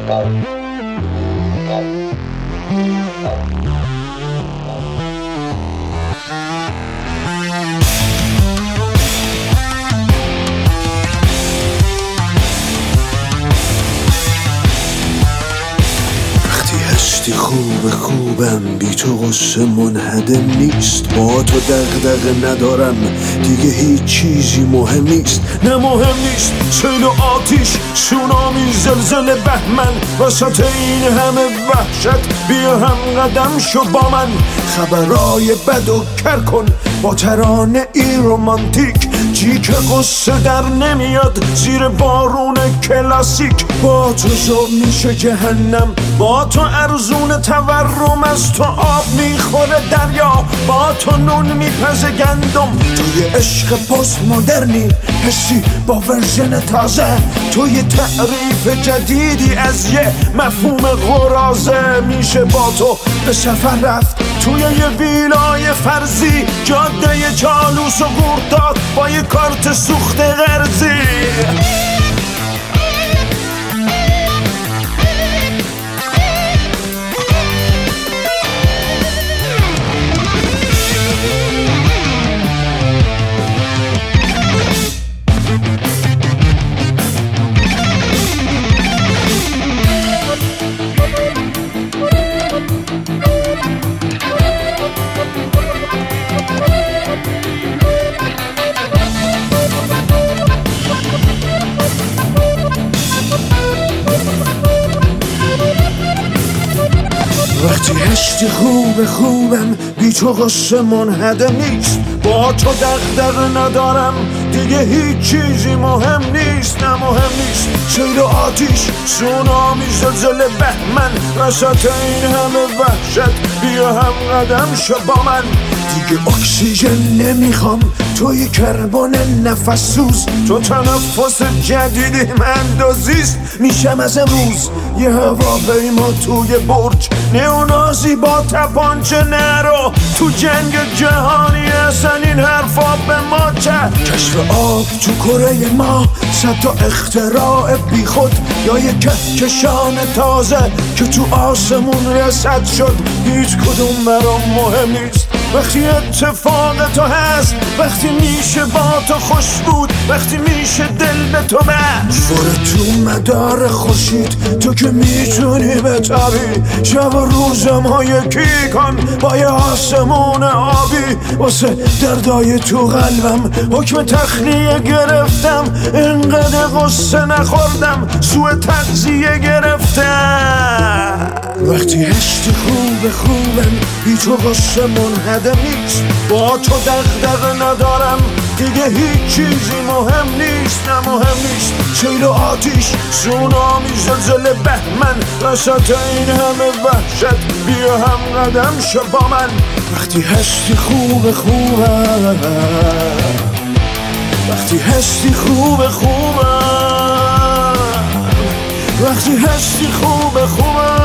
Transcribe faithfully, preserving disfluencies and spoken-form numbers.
هستی خوب خوبم، بی تو غصه منهدم نیست. با تو دغدغه ندارم دیگه، هیچ چیزی مهم نیست. نه مهم نیست سیل و آتیش، سونامی، زلزله، بهمن، وسط این همه وحشت بیا هم قدم شو با من. خبرای بد و کر کن با ترانه ای رومانتیک، جیک قصه در نمیاد زیر بارون کلاسیک. با تو زور میشه جهنم، با تو ارزون تورم، از تو آب میخوره دریا، با تو نون میپزه گندم. توی عشق پست مدرنی حسی با ورژن تازه، توی تعریف جدیدی از یه مفهوم غرازه. میشه با تو به سفر رفت توی یه ویلای فرضی، جاده چالوس و گرداد با یه کارت سوخت قرضی. وقتی هستی خوب خوبم، بی تو غصه منهدم نیست. با تو دغدغه ندارم دیگه، هیچ چیزی مهم نیست. نه مهم نیست سیل و آتیش، سونامی، زلزله، بهمن، وسط این همه وحشت بیا هم قدم شو با من. دیگه اکسیژن نمیخوام، توی کربن نفس سوز، تو تنفس جدیدی من دوزیست. میشم از امروز یه هواپیما توی برج، نئونازی با تپانچه نرو تو جنگ جهانی. اصلا این حرفا به ما چه؟ کشف آب تو کره ما، صد تا اختراع بی خود، یا یه کهکشان تازه که تو آسمون رسد شد. هیچ کدوم برام مهم نیست وقتی اتفاق تو هست، وقتی میشه با تو خوش بود، وقتی میشه دل به تو بست. برو تو مدار خورشید، تو که میتونی بتابی، شب و روزم ها یکی کن با یه آسمون آبی. واسه دردای تو قلبم حکم تخلیه گرفتم، اینقدر غصه نخوردم سوء تغذیه گرفتم. وقتی هستی خوب خوبم، بی تو غصه منهدم نیست. با تو دغدغه ندارم دیگه، هیچ چیزی مهم نیست. نه مهم نیست سیل و آتیش، سونامی، زلزله، بهمن، وسط این همه وحشت بیا هم قدم شو با من. وقتی هستی خوب خوبم، وقتی هستی خوب خوبم، وقتی هستی خوب خوبم.